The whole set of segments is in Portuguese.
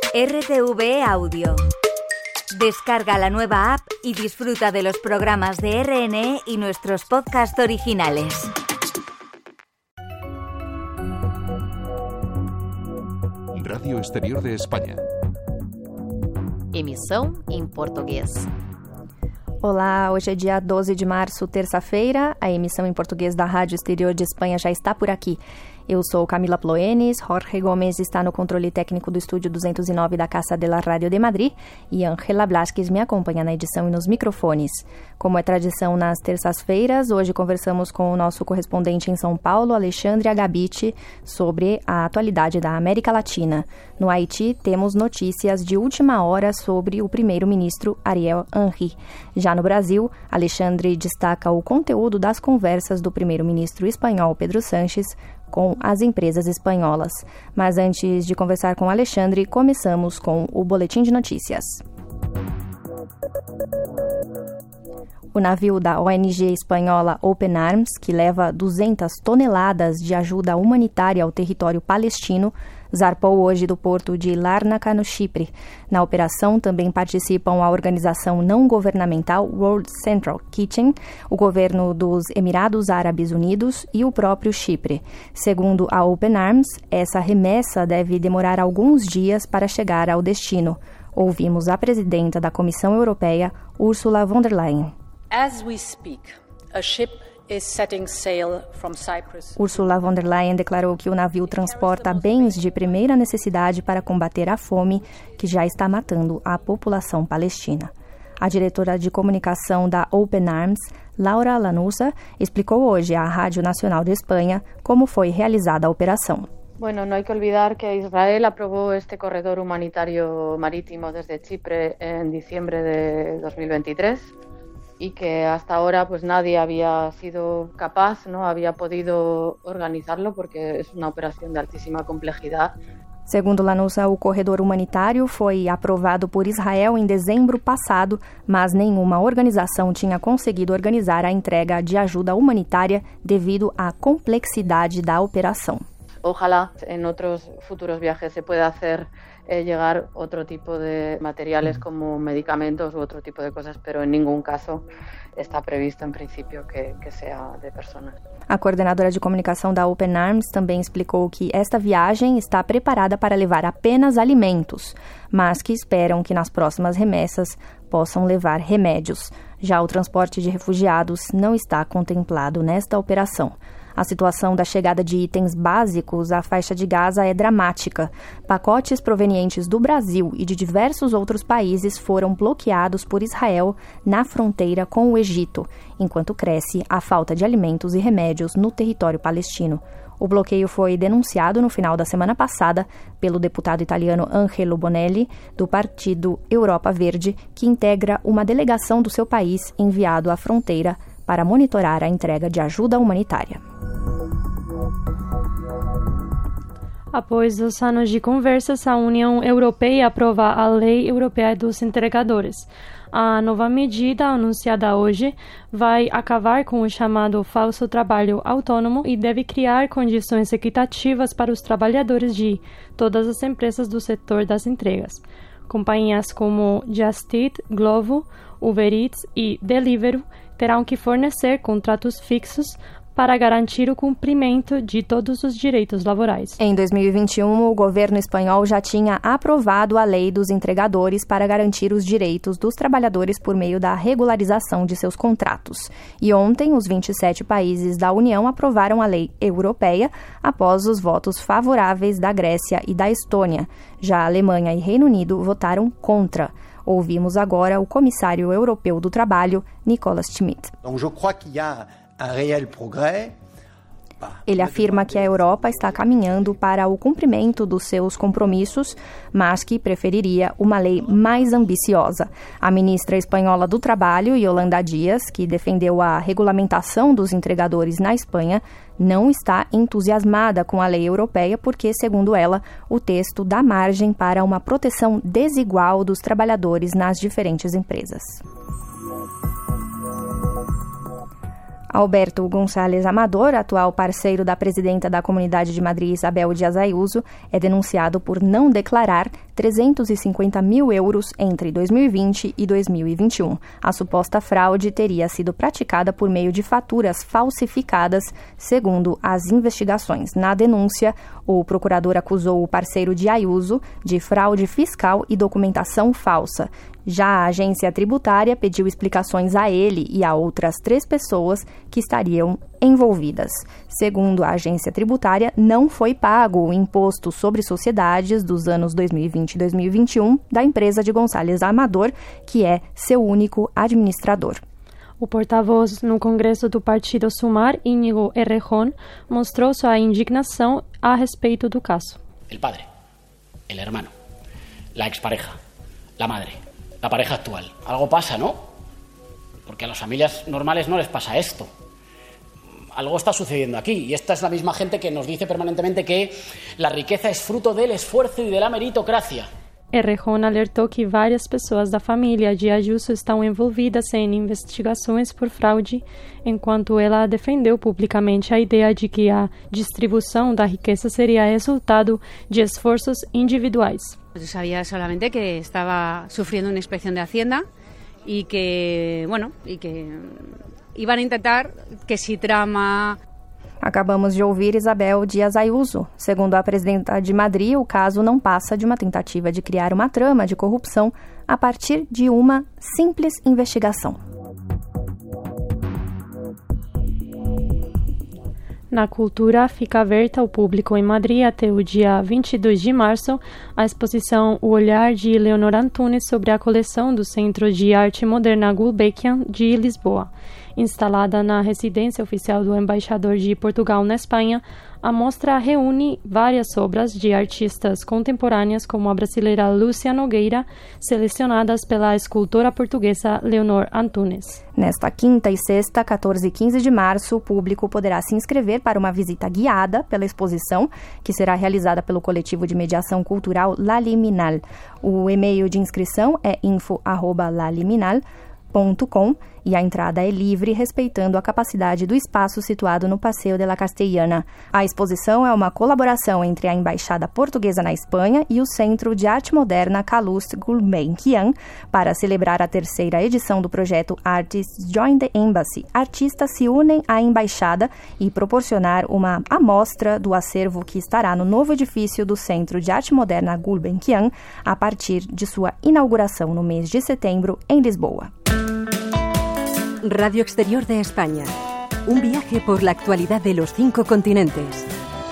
RTV Audio. Descarga la nueva app y disfruta de los programas de RNE y nuestros podcasts originales. Radio Exterior de Espanha. Emissão em português. Olá, hoje é dia 12 de março, terça-feira. A emissão em português da Rádio Exterior de Espanha já está por aqui. Eu sou Camila Ploenis, Jorge Gomes está no controle técnico do estúdio 209 da Casa de la Radio de Madrid e Ángela Blasquez me acompanha na edição e nos microfones. Como é tradição nas terças-feiras, hoje conversamos com o nosso correspondente em São Paulo, Alexandre Agabiti, sobre a atualidade da América Latina. No Haiti, temos notícias de última hora sobre o primeiro-ministro Ariel Henry. Já no Brasil, Alexandre destaca o conteúdo das conversas do primeiro-ministro espanhol Pedro Sánchez com as empresas espanholas. Mas antes de conversar com Alexandre, começamos com o Boletim de Notícias. O navio da ONG espanhola Open Arms, que leva 200 toneladas de ajuda humanitária ao território palestino, zarpou hoje do porto de Lárnaca, no Chipre. Na operação também participam a organização não governamental World Central Kitchen, o governo dos Emirados Árabes Unidos e o próprio Chipre. Segundo a Open Arms, essa remessa deve demorar alguns dias para chegar ao destino. Ouvimos a presidenta da Comissão Europeia, Ursula von der Leyen. As we speak, a ship is setting sail from Cyprus. Ursula von der Leyen declarou que o navio transporta bens de primeira necessidade para combater a fome que já está matando a população palestina. A diretora de comunicação da Open Arms, Laura Lanusa, explicou hoje à Rádio Nacional de Espanha como foi realizada a operação. Bueno, no hay que olvidar que Israel aprobó este corredor humanitario marítimo desde Chipre en diciembre de 2023 y que hasta ahora pues nadie había sido capaz, no había podido organizarlo porque es una operación de altísima complejidad. Segundo Lanusa, o corredor humanitário foi aprovado por Israel em dezembro passado, mas nenhuma organização tinha conseguido organizar a entrega de ajuda humanitária devido à complexidade da operação. Ojalá en otros futuros viajes se pueda hacer llegar otro tipo de materiales como medicamentos u otro tipo de cosas, pero en ningún caso está previsto en principio que sea de personas. A coordenadora de comunicação da Open Arms também explicou que esta viagem está preparada para levar apenas alimentos, mas que esperam que nas próximas remessas possam levar remédios. Já o transporte de refugiados não está contemplado nesta operação. A situação da chegada de itens básicos à faixa de Gaza é dramática. Pacotes provenientes do Brasil e de diversos outros países foram bloqueados por Israel na fronteira com o Egito, enquanto cresce a falta de alimentos e remédios no território palestino. O bloqueio foi denunciado no final da semana passada pelo deputado italiano Angelo Bonelli, do partido Europa Verde, que integra uma delegação do seu país enviado à fronteira para monitorar a entrega de ajuda humanitária. Após 2 anos de conversas, a União Europeia aprova a Lei Europeia dos Entregadores. A nova medida, anunciada hoje, vai acabar com o chamado falso trabalho autônomo e deve criar condições equitativas para os trabalhadores de todas as empresas do setor das entregas. Companhias como Just Eat, Glovo, Uber Eats e Deliveroo terão que fornecer contratos fixos para garantir o cumprimento de todos os direitos laborais. Em 2021, o governo espanhol já tinha aprovado a Lei dos Entregadores para garantir os direitos dos trabalhadores por meio da regularização de seus contratos. E ontem, os 27 países da União aprovaram a lei europeia após os votos favoráveis da Grécia e da Estônia. Já a Alemanha e Reino Unido votaram contra. Ouvimos agora o comissário europeu do trabalho, Nicolas Schmit. Ele afirma que a Europa está caminhando para o cumprimento dos seus compromissos, mas que preferiria uma lei mais ambiciosa. A ministra espanhola do Trabalho, Yolanda Díaz, que defendeu a regulamentação dos entregadores na Espanha, não está entusiasmada com a lei europeia porque, segundo ela, o texto dá margem para uma proteção desigual dos trabalhadores nas diferentes empresas. Alberto Gonçalves Amador, atual parceiro da presidenta da Comunidade de Madrid, Isabel Díaz Ayuso, é denunciado por não declarar 350 mil euros entre 2020 e 2021. A suposta fraude teria sido praticada por meio de faturas falsificadas, segundo as investigações. Na denúncia, o procurador acusou o parceiro de Ayuso de fraude fiscal e documentação falsa. Já a agência tributária pediu explicações a ele e a outras 3 pessoas que estariam envolvidas. Segundo a agência tributária, não foi pago o imposto sobre sociedades dos anos 2020 e 2021 da empresa de Gonçalves Amador, que é seu único administrador. O porta-voz no Congresso do Partido Sumar, Íñigo Errejón, mostrou sua indignação a respeito do caso. El padre, el hermano, la expareja, la madre, la pareja actual. Algo pasa, ¿no? Porque a las familias normales no les pasa esto. Algo está sucediendo aquí y esta es la misma gente que nos dice permanentemente que la riqueza es fruto del esfuerzo y de la meritocracia. Errejón alertou que várias pessoas da família de Ayuso estão envolvidas em investigações por fraude, enquanto ela defendeu publicamente a ideia de que a distribuição da riqueza seria resultado de esforços individuais. Yo sabía solamente que estaba sufriendo una inspección de Hacienda y que iban a intentar que si trama... Acabamos de ouvir Isabel Díaz Ayuso. Segundo a presidenta de Madrid, o caso não passa de uma tentativa de criar uma trama de corrupção a partir de uma simples investigação. Na cultura, fica aberta ao público em Madrid até o dia 22 de março a exposição O Olhar de Leonor Antunes sobre a coleção do Centro de Arte Moderna Gulbenkian de Lisboa. Instalada na residência oficial do embaixador de Portugal na Espanha, a mostra reúne várias obras de artistas contemporâneas como a brasileira Lúcia Nogueira, selecionadas pela escultora portuguesa Leonor Antunes. Nesta quinta e sexta, 14 e 15 de março, o público poderá se inscrever para uma visita guiada pela exposição, que será realizada pelo coletivo de mediação cultural Laliminal. O e-mail de inscrição é info@laliminal.com e a entrada é livre, respeitando a capacidade do espaço situado no Passeio de la Castellana. A exposição é uma colaboração entre a Embaixada Portuguesa na Espanha e o Centro de Arte Moderna Calouste Gulbenkian para celebrar a 3ª edição do projeto Artists Join the Embassy. Artistas se unem à Embaixada e proporcionar uma amostra do acervo que estará no novo edifício do Centro de Arte Moderna Gulbenkian a partir de sua inauguração no mês de setembro em Lisboa. Radio Exterior de España. Un viaje por la actualidad de los 5 continentes.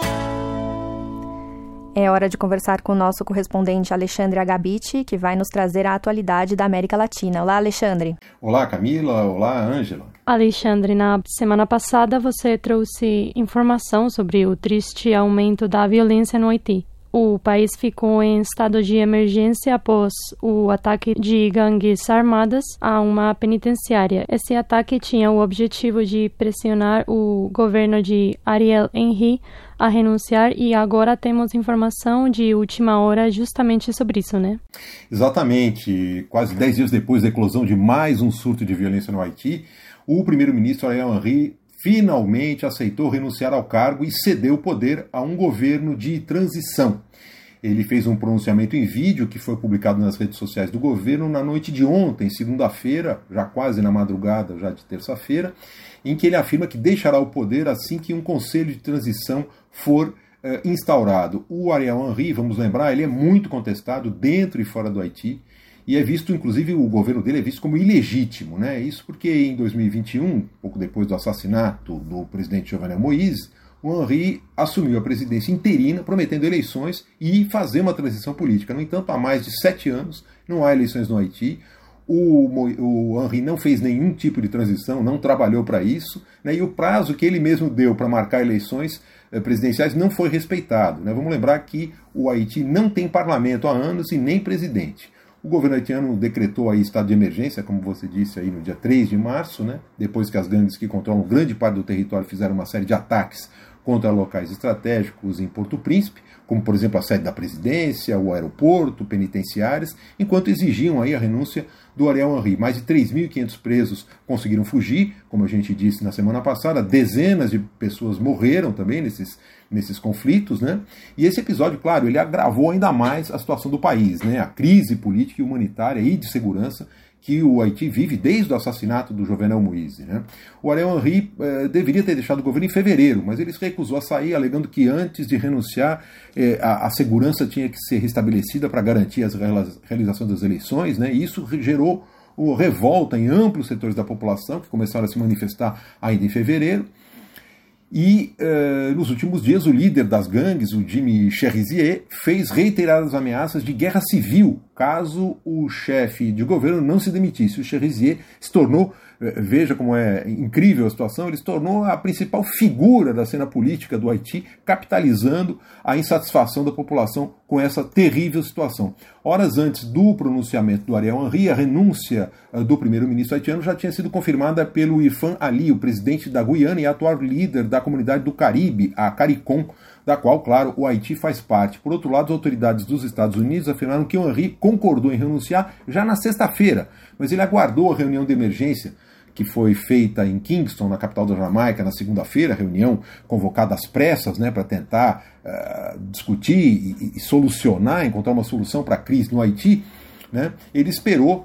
É hora de conversar com o nosso correspondente Alexandre Agabiti, que vai nos trazer a atualidade da América Latina. Olá, Alexandre. Olá, Camila. Olá, Ângela. Alexandre, na semana passada você trouxe informação sobre o triste aumento da violência no Haiti. O país ficou em estado de emergência após o ataque de gangues armadas a uma penitenciária. Esse ataque tinha o objetivo de pressionar o governo de Ariel Henry a renunciar e agora temos informação de última hora justamente sobre isso, né? Exatamente. Quase 10 dias depois da eclosão de mais um surto de violência no Haiti, o primeiro-ministro Ariel Henry finalmente aceitou renunciar ao cargo e cedeu o poder a um governo de transição. Ele fez um pronunciamento em vídeo que foi publicado nas redes sociais do governo na noite de ontem, segunda-feira, já quase na madrugada já de terça-feira, em que ele afirma que deixará o poder assim que um conselho de transição for instaurado. O Ariel Henry, vamos lembrar, ele é muito contestado dentro e fora do Haiti, e é visto, inclusive, o governo dele é visto como ilegítimo, né? Isso porque em 2021, pouco depois do assassinato do presidente Jovenel Moïse, o Henry assumiu a presidência interina, prometendo eleições e fazer uma transição política. No entanto, há mais de 7 anos não há eleições no Haiti. O Henry não fez nenhum tipo de transição, não trabalhou para isso, né? E o prazo que ele mesmo deu para marcar eleições presidenciais não foi respeitado, né? Vamos lembrar que o Haiti não tem parlamento há anos e nem presidente. O governo haitiano decretou aí estado de emergência, como você disse, aí no dia 3 de março, né? Depois que as gangues que controlam grande parte do território fizeram uma série de ataques contra locais estratégicos em Porto Príncipe, como, por exemplo, a sede da presidência, o aeroporto, penitenciárias, enquanto exigiam aí a renúncia do Ariel Henry. Mais de 3.500 presos conseguiram fugir, como a gente disse na semana passada, dezenas de pessoas morreram também nesses conflitos, né? E esse episódio, claro, ele agravou ainda mais a situação do país, né? A crise política e humanitária e de segurança que o Haiti vive desde o assassinato do Jovenel Moïse, né? O Ariel Henry deveria ter deixado o governo em fevereiro, mas ele se recusou a sair, alegando que antes de renunciar, a segurança tinha que ser restabelecida para garantir a realização das eleições, né? E isso gerou revolta em amplos setores da população, que começaram a se manifestar ainda em fevereiro. E nos últimos dias o líder das gangues, o Jimmy Cherizier, fez reiteradas ameaças de guerra civil caso o chefe de governo não se demitisse. O Cherizier se tornou, veja como é incrível a situação, ele se tornou a principal figura da cena política do Haiti, capitalizando a insatisfação da população com essa terrível situação. Horas antes do pronunciamento do Ariel Henry, a renúncia do primeiro-ministro haitiano já tinha sido confirmada pelo Irfan Ali, o presidente da Guiana e atual líder da comunidade do Caribe, a CARICOM, da qual, claro, o Haiti faz parte. Por outro lado, as autoridades dos Estados Unidos afirmaram que o Henry concordou em renunciar já na sexta-feira, mas ele aguardou a reunião de emergência que foi feita em Kingston, na capital da Jamaica, na segunda-feira, reunião convocada às pressas, né, para tentar discutir e solucionar, encontrar uma solução para a crise no Haiti, né. Ele esperou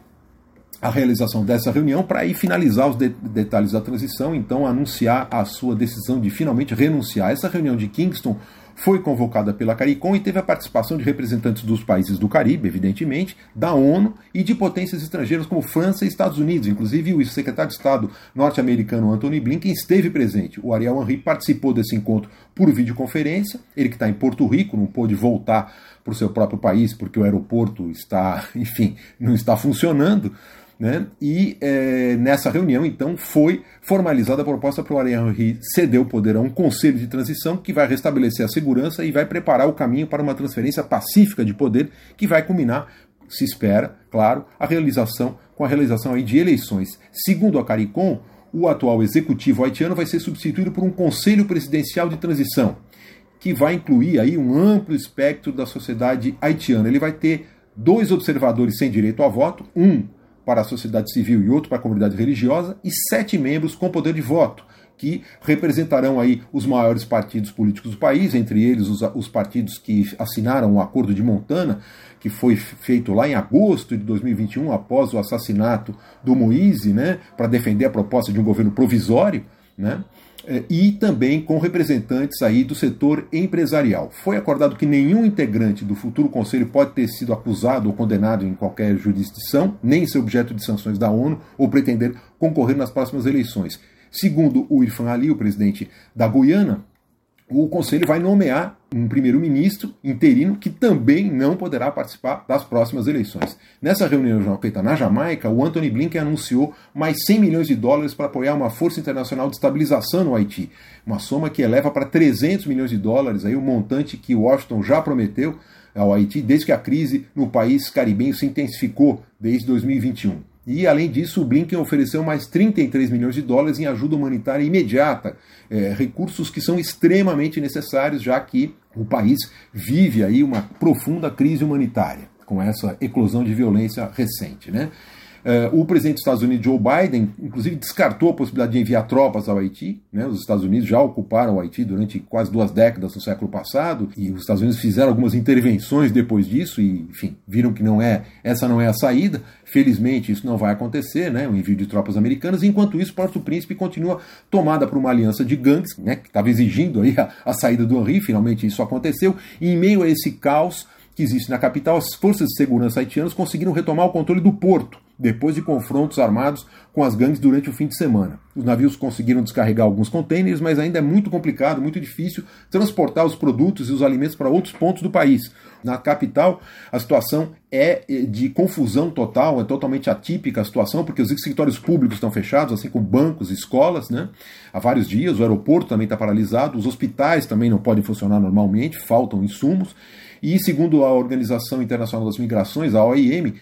a realização dessa reunião para aí finalizar os detalhes da transição, então anunciar a sua decisão de finalmente renunciar. Essa reunião de Kingston foi convocada pela CARICOM e teve a participação de representantes dos países do Caribe, evidentemente, da ONU e de potências estrangeiras como França e Estados Unidos. Inclusive o secretário de Estado norte-americano Antony Blinken esteve presente. O Ariel Henry participou desse encontro por videoconferência, ele que está em Porto Rico, não pôde voltar para o seu próprio país porque o aeroporto está, enfim, não está funcionando, né? E nessa reunião, então, foi formalizada a proposta para o Ariel Henry ceder o poder a um conselho de transição que vai restabelecer a segurança e vai preparar o caminho para uma transferência pacífica de poder que vai culminar, se espera, claro, com a realização aí de eleições. Segundo a CARICOM, o atual executivo haitiano vai ser substituído por um conselho presidencial de transição, que vai incluir aí um amplo espectro da sociedade haitiana. Ele vai ter 2 observadores sem direito a voto, um para a sociedade civil e outro para a comunidade religiosa, e 7 membros com poder de voto, que representarão aí os maiores partidos políticos do país, entre eles os partidos que assinaram o Acordo de Montana, que foi feito lá em agosto de 2021, após o assassinato do Moïse, né, para defender a proposta de um governo provisório, né, e também com representantes aí do setor empresarial. Foi acordado que nenhum integrante do futuro conselho pode ter sido acusado ou condenado em qualquer jurisdição, nem ser objeto de sanções da ONU ou pretender concorrer nas próximas eleições. Segundo o Irfan Ali, o presidente da Guiana, o conselho vai nomear um primeiro-ministro interino que também não poderá participar das próximas eleições. Nessa reunião feita na Jamaica, o Antony Blinken anunciou mais $100 milhões para apoiar uma força internacional de estabilização no Haiti, uma soma que eleva para $300 milhões, aí o montante que Washington já prometeu ao Haiti desde que a crise no país caribenho se intensificou desde 2021. E, além disso, o Blinken ofereceu mais $33 milhões em ajuda humanitária imediata, recursos que são extremamente necessários, já que o país vive aí uma profunda crise humanitária, com essa eclosão de violência recente, né? O presidente dos Estados Unidos, Joe Biden, inclusive descartou a possibilidade de enviar tropas ao Haiti, né? Os Estados Unidos já ocuparam o Haiti durante quase 2 décadas no século passado, e os Estados Unidos fizeram algumas intervenções depois disso, e, enfim, viram que essa não é a saída. Felizmente isso não vai acontecer, né? O envio de tropas americanas. Enquanto isso, Porto Príncipe continua tomada por uma aliança de gangues, né? Que estava exigindo aí a saída do Henry. Finalmente isso aconteceu, e em meio a esse caos que existe na capital, as forças de segurança haitianas conseguiram retomar o controle do porto, depois de confrontos armados com as gangues durante o fim de semana. Os navios conseguiram descarregar alguns contêineres, mas ainda é muito complicado, muito difícil transportar os produtos e os alimentos para outros pontos do país. Na capital, a situação é de confusão total, é totalmente atípica a situação, porque os escritórios públicos estão fechados, assim como bancos e escolas, né? Há vários dias, o aeroporto também está paralisado, os hospitais também não podem funcionar normalmente, faltam insumos. E, segundo a Organização Internacional das Migrações, a OIM,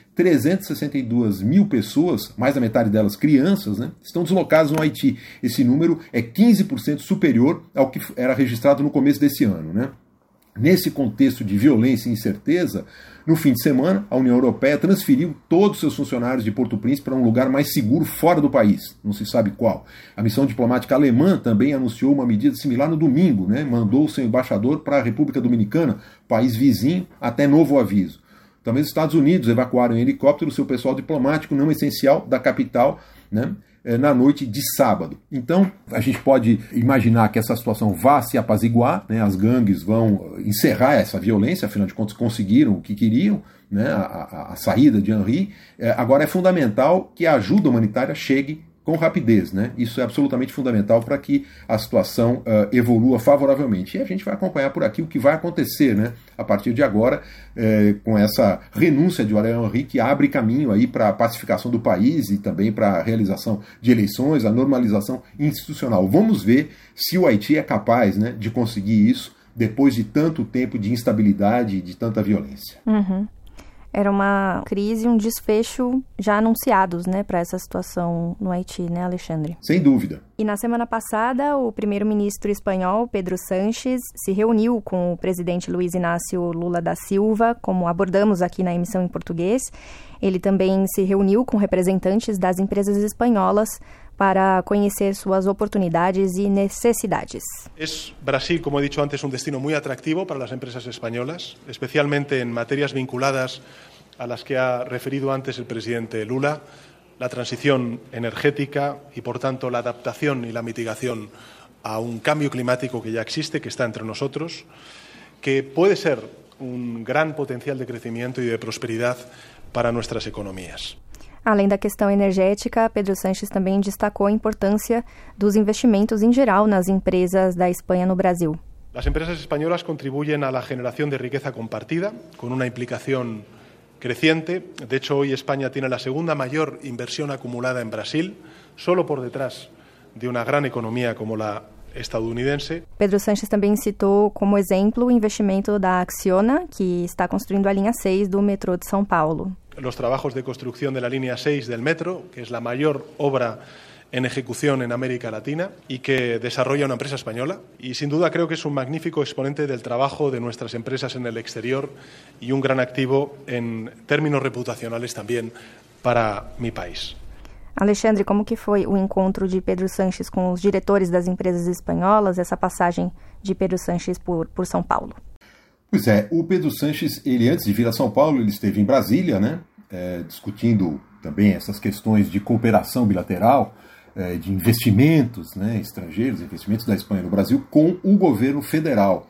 362 mil pessoas, mais da metade delas crianças, né, estão deslocadas no Haiti. Esse número é 15% superior ao que era registrado no começo desse ano, né? Nesse contexto de violência e incerteza, no fim de semana, a União Europeia transferiu todos os seus funcionários de Porto Príncipe para um lugar mais seguro fora do país, não se sabe qual. A missão diplomática alemã também anunciou uma medida similar no domingo, né? Mandou seu embaixador para a República Dominicana, país vizinho, até novo aviso. Também os Estados Unidos evacuaram em helicóptero seu pessoal diplomático não essencial da capital, né, na noite de sábado. Então, a gente pode imaginar que essa situação vá se apaziguar, né, as gangues vão encerrar essa violência, afinal de contas conseguiram o que queriam, né, a saída de Henri. Agora é fundamental que a ajuda humanitária chegue com rapidez, né? Isso é absolutamente fundamental para que a situação evolua favoravelmente. E a gente vai acompanhar por aqui o que vai acontecer, né, a partir de agora, com essa renúncia de Ariel Henry, que abre caminho aí para a pacificação do país e também para a realização de eleições, a normalização institucional. Vamos ver se o Haiti é capaz, né, de conseguir isso depois de tanto tempo de instabilidade e de tanta violência. Uhum. Era uma crise, um desfecho já anunciados, né, para essa situação no Haiti, né, Alexandre? Sem dúvida. E na semana passada, o primeiro-ministro espanhol, Pedro Sánchez, se reuniu com o presidente Luiz Inácio Lula da Silva, como abordamos aqui na emissão em português. Ele também se reuniu com representantes das empresas espanholas para conhecer suas oportunidades y necesidades. Es Brasil, como he dicho antes, un destino muy atractivo para las empresas españolas, especialmente en materias vinculadas a las que ha referido antes el presidente Lula, la transición energética y, por tanto, la adaptación y la mitigación a un cambio climático que ya existe, que está entre nosotros, que puede ser un gran potencial de crecimiento y de prosperidad para nuestras economías. Além da questão energética, Pedro Sánchez também destacou a importância dos investimentos em geral nas empresas da Espanha no Brasil. Las empresas españolas contribuyen a la generación de riqueza compartida, con una implicación creciente. De hecho, hoy España tiene la segunda mayor inversión acumulada en Brasil, solo por detrás de una gran economía como la estadunidense. Pedro Sánchez também citou como exemplo o investimento da Acciona, que está construindo a linha 6 do metrô de São Paulo. Los trabajos de construcción de la línea 6 del metro, que es la mayor obra en ejecución en América Latina y que desarrolla una empresa española. Y sin duda creo que es un magnífico exponente del trabajo de nuestras empresas en el exterior y un gran activo en términos reputacionales también para mi país. Alexandre, como que foi o encontro de Pedro Sánchez com os diretores das empresas espanholas, essa passagem de Pedro Sánchez por São Paulo? Pois é, o Pedro Sánchez, ele antes de vir a São Paulo, ele esteve em Brasília, né, discutindo também essas questões de cooperação bilateral, de investimentos, né, estrangeiros, investimentos da Espanha no Brasil, com o governo federal.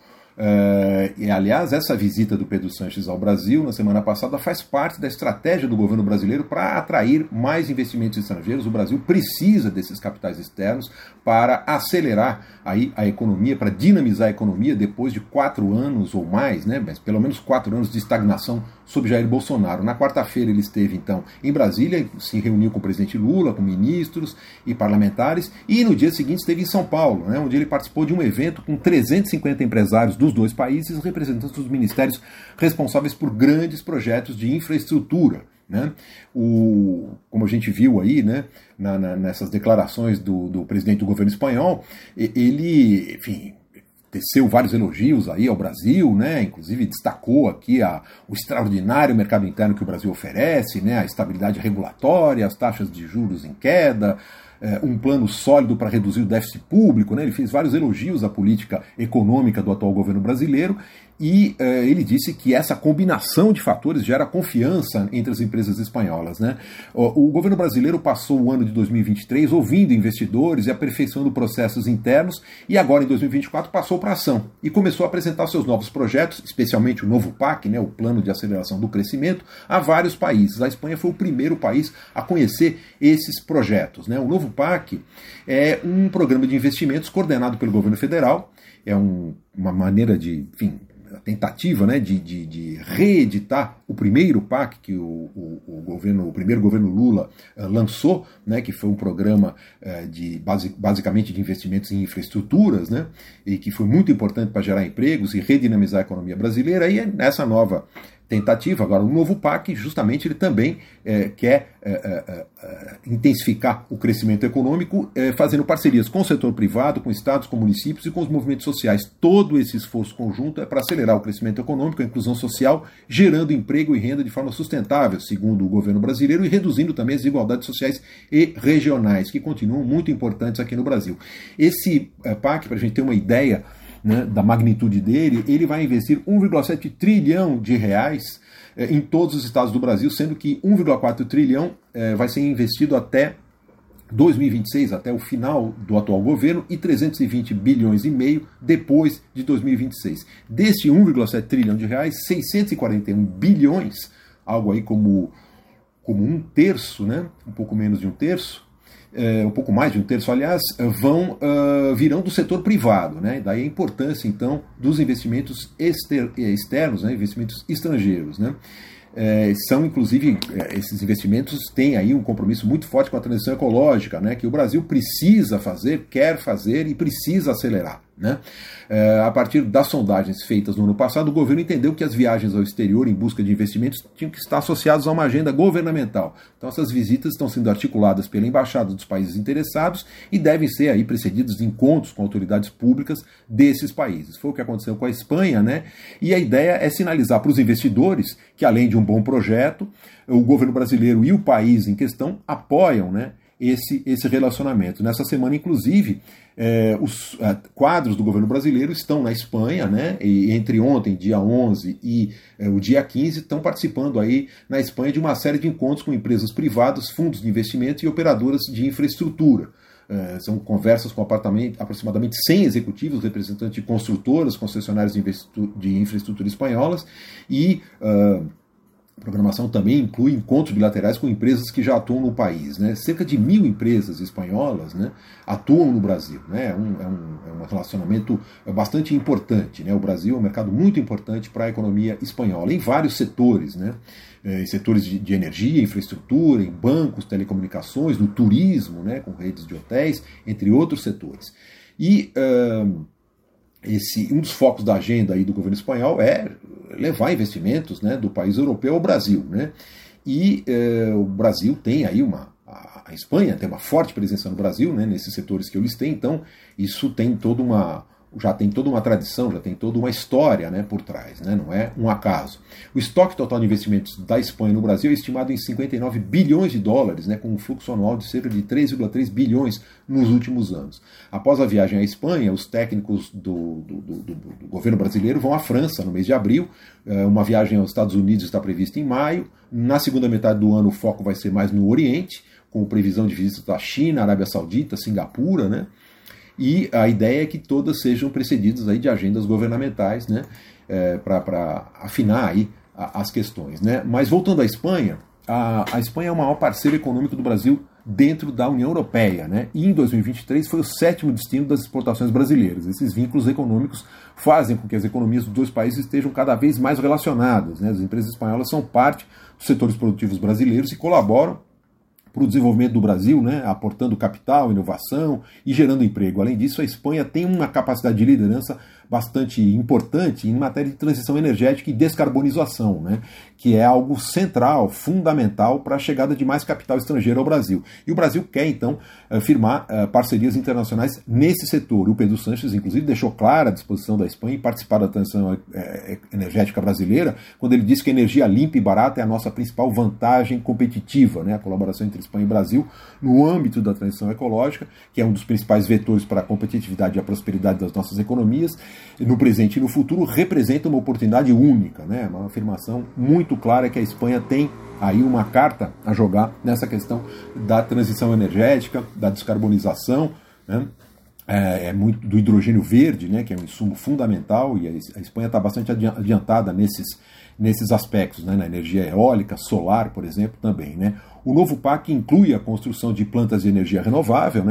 E, aliás, essa visita do Pedro Sánchez ao Brasil na semana passada faz parte da estratégia do governo brasileiro para atrair mais investimentos estrangeiros. O Brasil precisa desses capitais externos para acelerar aí a economia, para dinamizar a economia depois de 4 anos ou mais, né, mas pelo menos 4 anos de estagnação sob Jair Bolsonaro. Na quarta-feira ele esteve, então, em Brasília, se reuniu com o presidente Lula, com ministros e parlamentares, e no dia seguinte esteve em São Paulo, né, onde ele participou de um evento com 350 empresários dos dois países, representantes dos ministérios responsáveis por grandes projetos de infraestrutura. Né? Como a gente viu aí, né, nessas declarações do presidente do governo espanhol, ele, enfim, teceu vários elogios aí ao Brasil, né? Inclusive destacou aqui o extraordinário mercado interno que o Brasil oferece, né? A estabilidade regulatória, as taxas de juros em queda, um plano sólido para reduzir o déficit público, né? Ele fez vários elogios à política econômica do atual governo brasileiro e ele disse que essa combinação de fatores gera confiança entre as empresas espanholas, né? O governo brasileiro passou o ano de 2023 ouvindo investidores e aperfeiçoando processos internos e agora, em 2024, passou para a ação e começou a apresentar seus novos projetos, especialmente o novo PAC, né, o Plano de Aceleração do Crescimento, a vários países. A Espanha foi o primeiro país a conhecer esses projetos, né? O novo PAC é um programa de investimentos coordenado pelo governo federal, é uma maneira de, enfim, tentativa, né, de reeditar o primeiro PAC que o primeiro governo Lula lançou, né, que foi um programa basicamente de investimentos em infraestruturas, né, e que foi muito importante para gerar empregos e redinamizar a economia brasileira. E nessa nova tentativa, agora o novo PAC, justamente ele também quer intensificar o crescimento econômico, fazendo parcerias com o setor privado, com estados, com municípios e com os movimentos sociais. Todo esse esforço conjunto é para acelerar o crescimento econômico, a inclusão social, gerando emprego e renda de forma sustentável, segundo o governo brasileiro, e reduzindo também as desigualdades sociais e regionais, que continuam muito importantes aqui no Brasil. Esse PAC, para a gente ter uma ideia, né, da magnitude dele, ele vai investir 1,7 trilhão de reais em todos os estados do Brasil, sendo que 1,4 trilhão vai ser investido até 2026, até o final do atual governo, e 320 bilhões e meio depois de 2026. Deste 1,7 trilhão de reais, 641 bilhões, algo aí como um terço, né, um pouco menos de um terço, um pouco mais de um terço, aliás, virão do setor privado, né? Daí a importância, então, dos investimentos externos, né? Investimentos estrangeiros, né? São, inclusive, esses investimentos têm aí um compromisso muito forte com a transição ecológica, né? Que o Brasil precisa fazer, quer fazer e precisa acelerar, né? A partir das sondagens feitas no ano passado, o governo entendeu que as viagens ao exterior em busca de investimentos tinham que estar associadas a uma agenda governamental. Então essas visitas estão sendo articuladas pela embaixada dos países interessados e devem ser aí precedidas de encontros com autoridades públicas desses países. Foi o que aconteceu com a Espanha, né? E a ideia é sinalizar para os investidores que, além de um bom projeto, o governo brasileiro e o país em questão apoiam, né, esse relacionamento. Nessa semana, inclusive, os quadros do governo brasileiro estão na Espanha, né, e entre ontem, dia 11, e o dia 15, estão participando aí na Espanha de uma série de encontros com empresas privadas, fundos de investimento e operadoras de infraestrutura. São conversas com aproximadamente 100 executivos, representantes de construtoras, concessionárias de infraestrutura espanholas, e a programação também inclui encontros bilaterais com empresas que já atuam no país, né? Cerca de 1.000 empresas espanholas, né, atuam no Brasil, né? É um relacionamento bastante importante, né? O Brasil é um mercado muito importante para a economia espanhola, em vários setores, né? Em setores de energia, infraestrutura, em bancos, telecomunicações, no turismo, né, com redes de hotéis, entre outros setores. E um dos focos da agenda aí do governo espanhol é levar investimentos, né, do país europeu ao Brasil, né? E o Brasil tem aí a Espanha tem uma forte presença no Brasil, né, nesses setores que eu listei, então isso já tem toda uma tradição, já tem toda uma história, né, por trás, né, não é um acaso. O estoque total de investimentos da Espanha no Brasil é estimado em 59 bilhões de dólares, né, com um fluxo anual de cerca de 3,3 bilhões nos últimos anos. Após a viagem à Espanha, os técnicos do governo brasileiro vão à França no mês de abril. Uma viagem aos Estados Unidos está prevista em maio. Na segunda metade do ano o foco vai ser mais no Oriente, com previsão de visitas da China, Arábia Saudita, Singapura, né? E a ideia é que todas sejam precedidas aí de agendas governamentais, né, para afinar aí as questões, né? Mas voltando à Espanha, a Espanha é o maior parceiro econômico do Brasil dentro da União Europeia, né? E em 2023 foi o 7º destino das exportações brasileiras. Esses vínculos econômicos fazem com que as economias dos dois países estejam cada vez mais relacionadas, né? As empresas espanholas são parte dos setores produtivos brasileiros e colaboram para o desenvolvimento do Brasil, né, aportando capital, inovação e gerando emprego. Além disso, a Espanha tem uma capacidade de liderança bastante importante em matéria de transição energética e descarbonização, né, que é algo central, fundamental para a chegada de mais capital estrangeiro ao Brasil. E o Brasil quer, então, firmar parcerias internacionais nesse setor. O Pedro Sánchez, inclusive, deixou clara a disposição da Espanha em participar da transição energética brasileira, quando ele disse que a energia limpa e barata é a nossa principal vantagem competitiva, né, a colaboração entre Espanha e Brasil no âmbito da transição ecológica, que é um dos principais vetores para a competitividade e a prosperidade das nossas economias, no presente e no futuro, representa uma oportunidade única, né? Uma afirmação muito clara que a Espanha tem aí uma carta a jogar nessa questão da transição energética, da descarbonização, né? Muito do hidrogênio verde, né, que é um insumo fundamental, e a Espanha está bastante adiantada nesses aspectos, né, na energia eólica, solar, por exemplo, também, né. O novo PAC inclui a construção de plantas de energia renovável, né,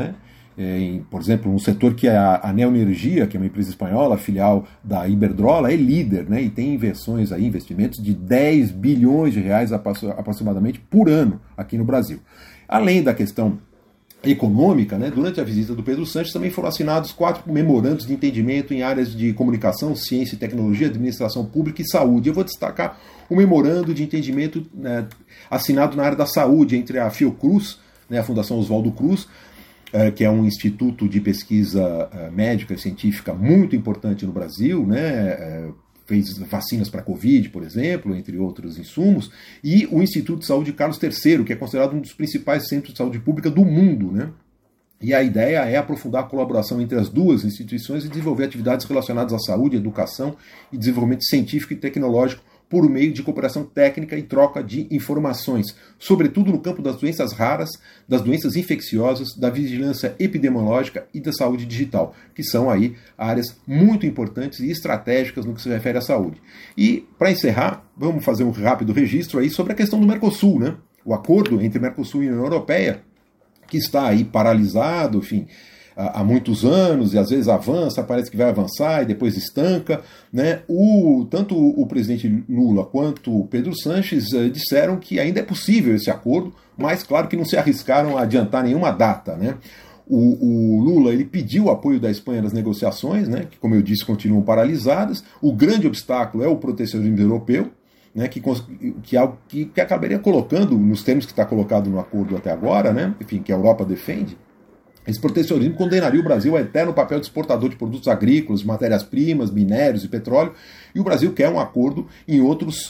Por exemplo, um setor que a Neoenergia, que é uma empresa espanhola, filial da Iberdrola, é líder, né, e tem investimentos de 10 bilhões de reais aproximadamente por ano aqui no Brasil. Além da questão econômica, né, durante a visita do Pedro Sánchez também foram assinados 4 memorandos de entendimento em áreas de comunicação, ciência e tecnologia, administração pública e saúde. Eu vou destacar o memorando de entendimento, né, assinado na área da saúde entre a Fiocruz, né, a Fundação Oswaldo Cruz, que é um instituto de pesquisa médica e científica muito importante no Brasil, né, fez vacinas para a Covid, por exemplo, entre outros insumos, e o Instituto de Saúde Carlos III, que é considerado um dos principais centros de saúde pública do mundo, né? E a ideia é aprofundar a colaboração entre as duas instituições e desenvolver atividades relacionadas à saúde, educação e desenvolvimento científico e tecnológico por meio de cooperação técnica e troca de informações, sobretudo no campo das doenças raras, das doenças infecciosas, da vigilância epidemiológica e da saúde digital, que são aí áreas muito importantes e estratégicas no que se refere à saúde. E, para encerrar, vamos fazer um rápido registro aí sobre a questão do Mercosul, né? O acordo entre Mercosul e União Europeia, que está aí paralisado, enfim, há muitos anos, e às vezes avança, parece que vai avançar e depois estanca, né? Tanto o presidente Lula quanto o Pedro Sánchez disseram que ainda é possível esse acordo, mas claro que não se arriscaram a adiantar nenhuma data, né? O Lula ele pediu o apoio da Espanha nas negociações, né, que, como eu disse, continuam paralisadas. O grande obstáculo é o protecionismo europeu, né, que acabaria colocando, nos termos que está colocado no acordo até agora, né, enfim, que a Europa defende. Esse protecionismo condenaria o Brasil ao eterno papel de exportador de produtos agrícolas, de matérias-primas, minérios e petróleo, e o Brasil quer um acordo em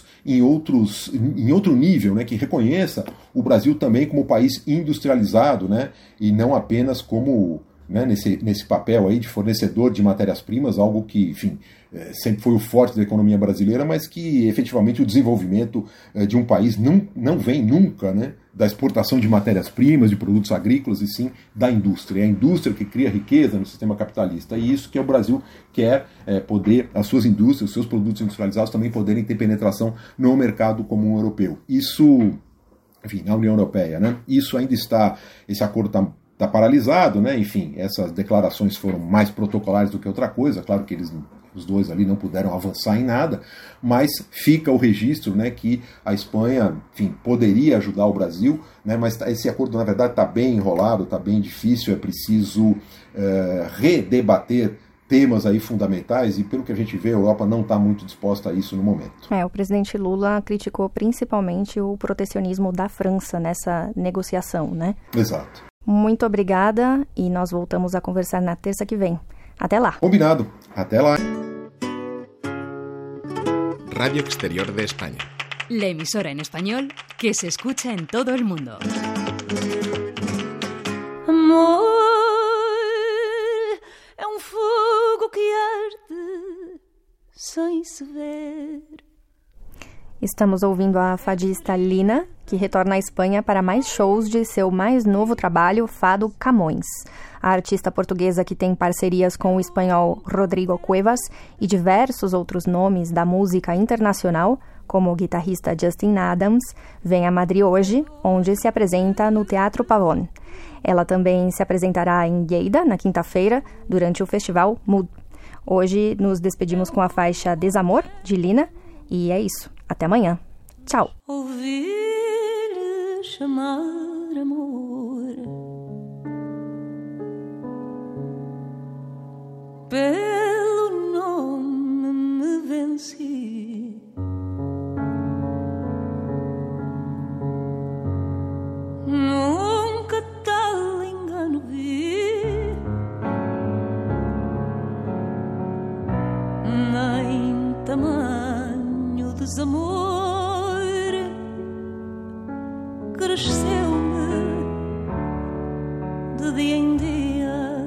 outro nível, né, que reconheça o Brasil também como país industrializado, né, e não apenas como, né, nesse papel aí de fornecedor de matérias-primas, algo que, enfim, sempre foi o forte da economia brasileira, mas que efetivamente o desenvolvimento de um país não vem nunca, né, da exportação de matérias-primas, de produtos agrícolas, e sim da indústria. É a indústria que cria riqueza no sistema capitalista. E isso que o Brasil quer poder, as suas indústrias, os seus produtos industrializados também poderem ter penetração no mercado comum europeu. Isso, enfim, na União Europeia, né? Isso ainda está, esse acordo está paralisado, né? Enfim, essas declarações foram mais protocolares do que outra coisa. Claro que os dois ali não puderam avançar em nada, mas fica o registro, né, que a Espanha, enfim, poderia ajudar o Brasil, né, mas esse acordo, na verdade, está bem enrolado, está bem difícil, é preciso redebater temas aí fundamentais e, pelo que a gente vê, a Europa não está muito disposta a isso no momento. O presidente Lula criticou principalmente o protecionismo da França nessa negociação, né? Exato. Muito obrigada e nós voltamos a conversar na terça que vem. Até lá. Combinado. Até lá. Radio Exterior de España. La emisora en español que se escucha en todo el mundo. Amor é fogo que arde sem se ver. Estamos ouvindo a fadista Lina, que retorna à Espanha para mais shows de seu mais novo trabalho, Fado Camões. A artista portuguesa, que tem parcerias com o espanhol Rodrigo Cuevas e diversos outros nomes da música internacional, como o guitarrista Justin Adams, vem a Madrid hoje, onde se apresenta no Teatro Pavón. Ela também se apresentará em Lleida, na quinta-feira, durante o festival Mood. Hoje nos despedimos com a faixa Desamor, de Lina, e é isso. Até amanhã. Tchau. Ouvir chamar amor pelo nome me venci. Nunca tal engano vi, nem tamanho desamor. Cresceu-me de dia em dia,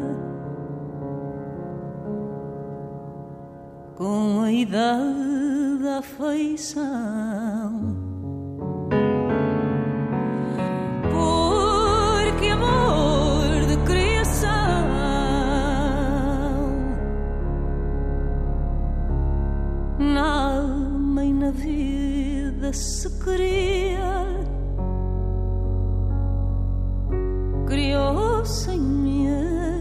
com a idade da afeição. Porque amor de criação na alma e na vida se cria. Criou sem medo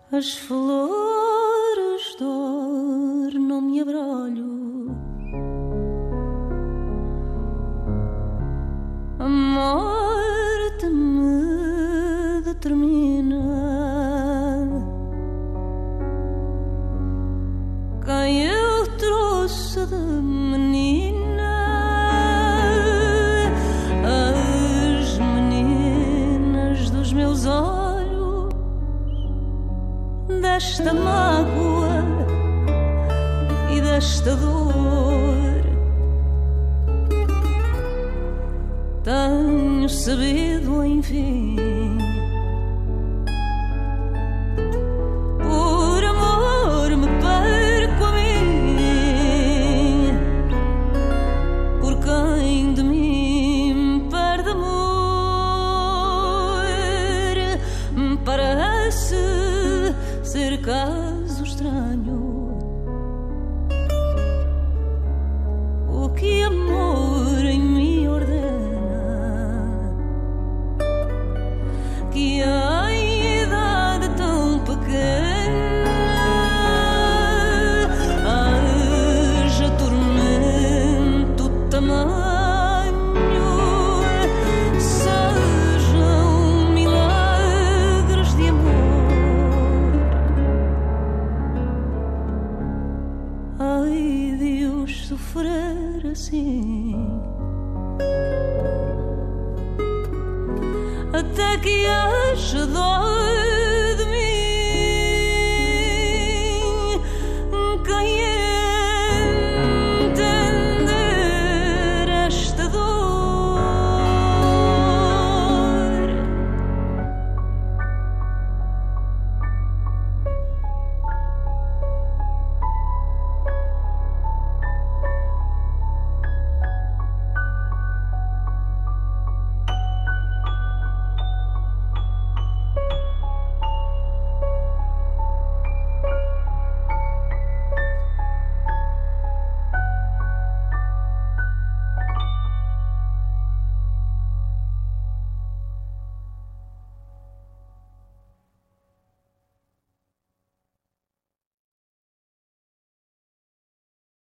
as flores dor não me abrolho, a morte me determina. Quem eu trouxe de menina, as meninas dos meus olhos, desta mágoa e desta dor, tenho sabido, enfim, por amor me perco a mim, por quem de mim perde amor, me parece ser caso estranho, o que amor em mim ordena, que a idade tão pequena haja tormento tamanho, sejam milagres de amor. Ai de os sofrer assim, até que haja dor